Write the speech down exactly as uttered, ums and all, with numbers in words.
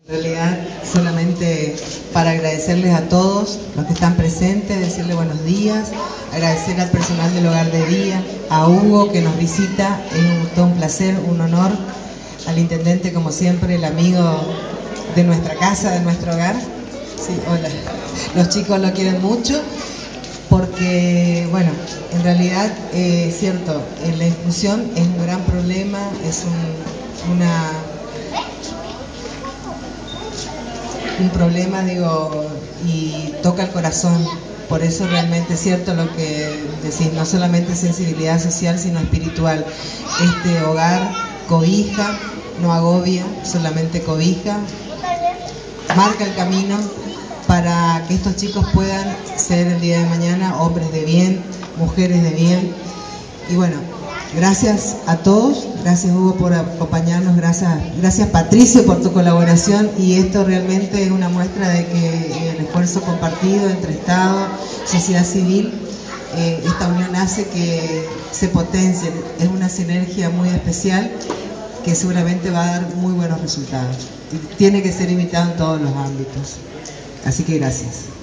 En realidad, solamente para agradecerles a todos los que están presentes, decirles buenos días, agradecer al personal del Hogar de Día, a Hugo que nos visita, es un, todo un placer, un honor, al intendente como siempre, el amigo de nuestra casa, de nuestro hogar. Sí, hola. Los chicos lo quieren mucho porque, bueno, en realidad eh, es cierto, en la inclusión es un gran problema, es un, una... un problema, digo, y toca el corazón. Por eso realmente es cierto lo que decís, no solamente sensibilidad social, sino espiritual. Este hogar cobija, no agobia, solamente cobija, marca el camino para que estos chicos puedan ser el día de mañana hombres de bien, mujeres de bien. Y bueno, gracias a todos, gracias Hugo por acompañarnos, gracias, gracias Patricio por tu colaboración, y esto realmente es una muestra de que el esfuerzo compartido entre Estado, sociedad civil, eh, esta unión hace que se potencie, es una sinergia muy especial que seguramente va a dar muy buenos resultados y tiene que ser imitado en todos los ámbitos. Así que gracias.